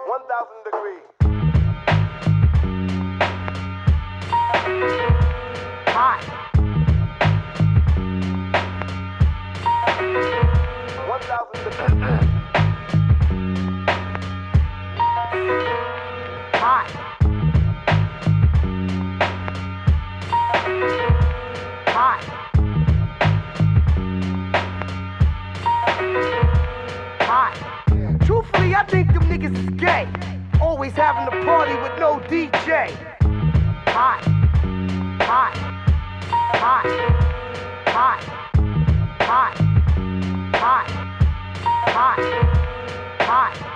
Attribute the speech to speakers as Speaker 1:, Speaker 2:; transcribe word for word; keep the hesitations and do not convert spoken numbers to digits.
Speaker 1: one thousand degrees.
Speaker 2: Hot.
Speaker 1: one thousand degrees.
Speaker 2: Hot. Hot. Hot. Truthfully, I think them niggas is gay. Always having a party with no D J. Hot. Hot. Hot. Hot. Hot. Hot. Hot. Hot.